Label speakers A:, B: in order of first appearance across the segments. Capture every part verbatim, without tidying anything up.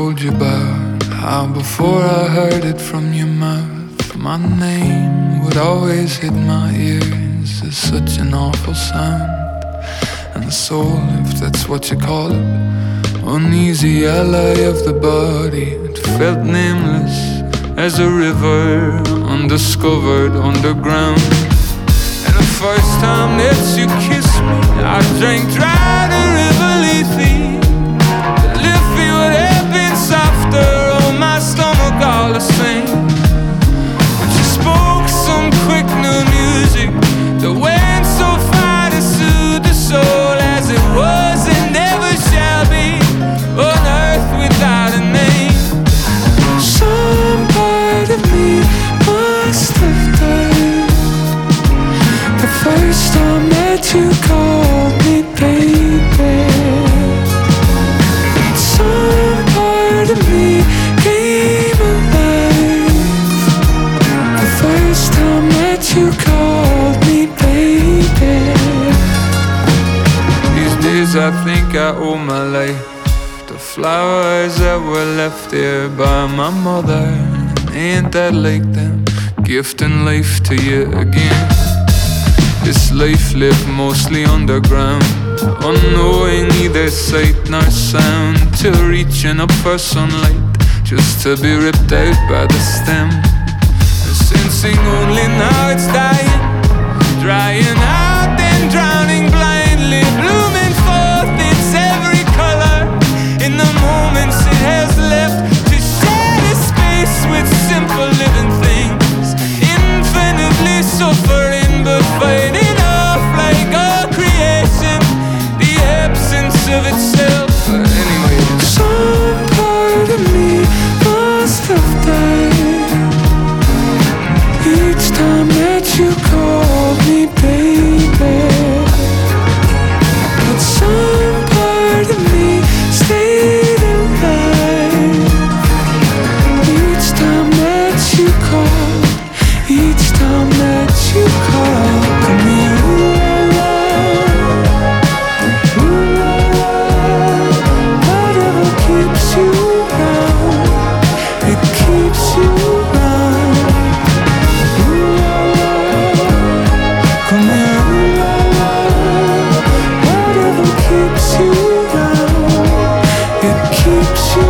A: told you about how before I heard it from your mouth, my name would always hit my ears as such an awful sound. And the soul, if that's what you call it, uneasy ally of the body, it felt nameless as a river, undiscovered underground. And the first time that you kissed me, I drank dry the river Lethe. The Lethe would have been softer on my stomach all the same. But you spoke some quick new music that went so far to soothe the soul, as it was and never shall be on earth without a name. Some part of me must have died the first time that you called me baby. Some part of me came alive the first time that you called me baby. These days I think I owe my life to flowers that were left here by my mother. Ain't that like them, gifting life to you again? This life lived mostly underground, unknowing neither sight nor sound, till reaching up for sunlight, just to be ripped out by the stem. And sensing only now it's dying, drying out and drowning blindly, blooming forth its every color in the moments it has left to share a space with simple living things, infinitely suffering but fighting off like all creation, the absence of itself. But anyway, some part of me must have died each time that you called me baby. But some part of me stayed alive each time that you called, each time that you called. Come here, ooh la la, ooh la la. Whatever keeps you round, it keeps you round. Ooh la la, come here, ooh la la. Whatever keeps you round, it keeps you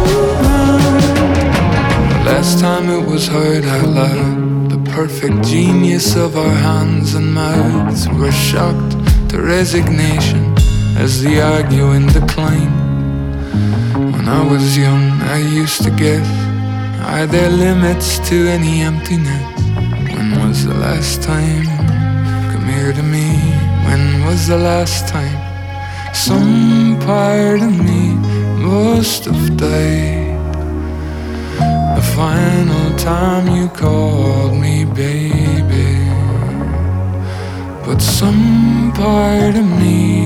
A: round. Last time it was heard out loud, the perfect genius of our hands and mouths were shocked to resignation as the arguing declined. When I was young, I used to guess, are there limits to any emptiness? When was the last time? Come here to me. When was the last time? Some part of me must have died the final time you called me baby. But some part of me